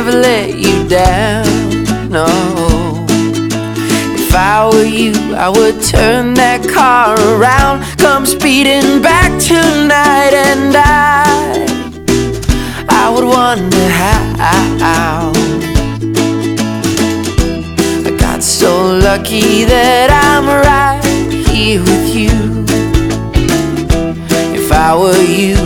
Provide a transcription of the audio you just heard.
never let you down, no. If I were you, I would turn that car around, come speeding back tonight, and I would wonder how I got so lucky that I'm right here with you. If I were you,